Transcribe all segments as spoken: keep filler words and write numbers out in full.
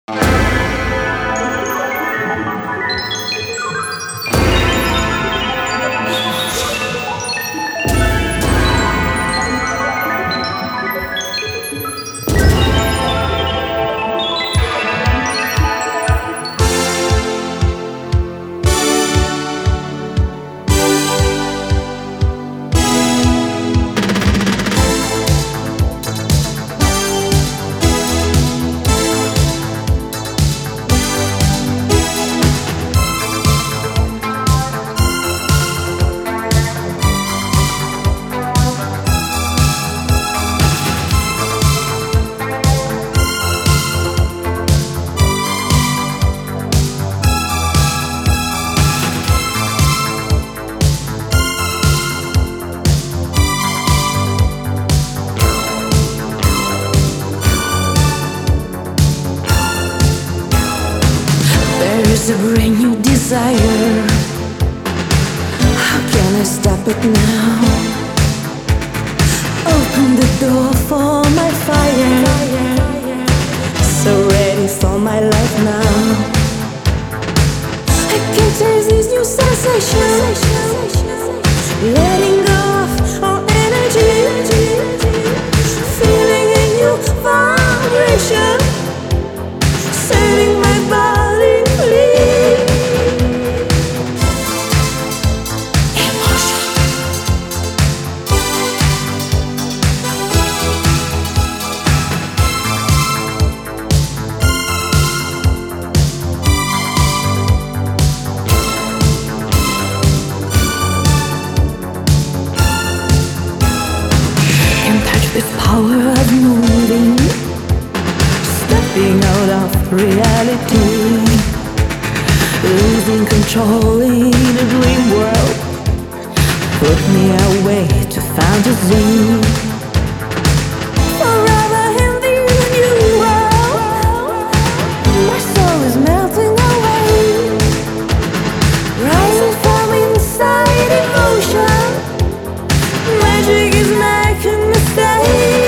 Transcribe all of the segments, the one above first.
There's a brand new desire. How can I stop it now? Open the door for my fire. So ready for my life now. I can taste this new sensation. Letting go of all energy. Feeling a new vibration. Setting my body free. Emotion. Can't touch this power of moving. Stepping out of reality, losing control in a dream world. Put me away to fantasy. Forever in this new world, my soul is melting away, rising from inside emotion. Magic is making me stay.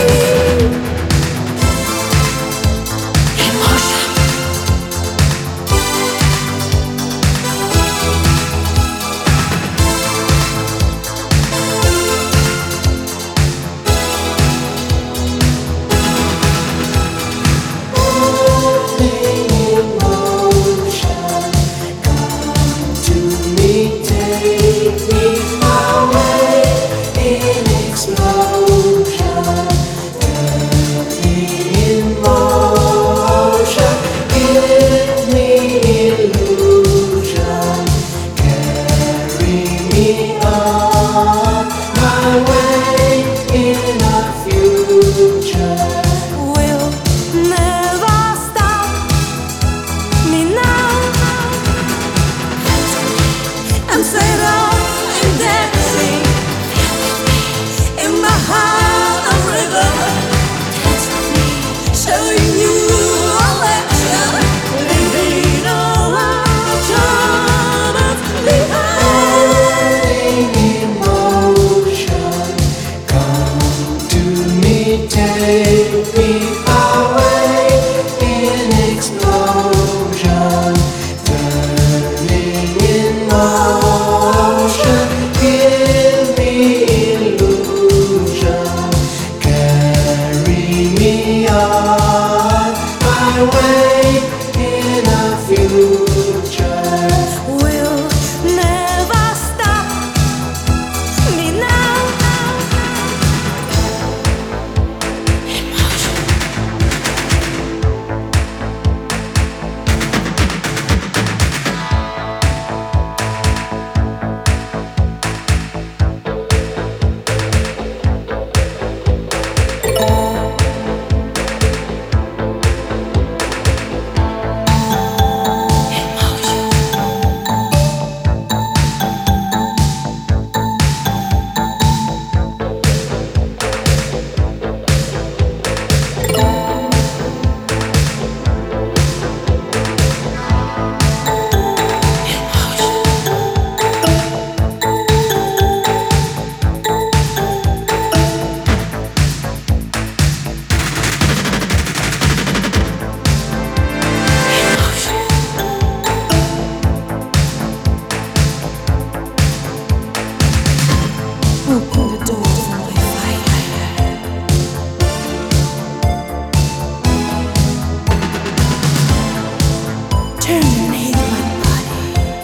terminate my body.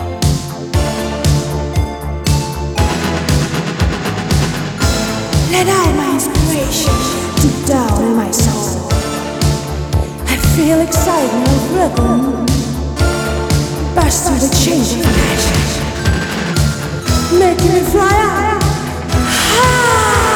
Let out my inspiration deep down in my soul. I feel excitement of rhythm burst through the change of passion, making me fly out high.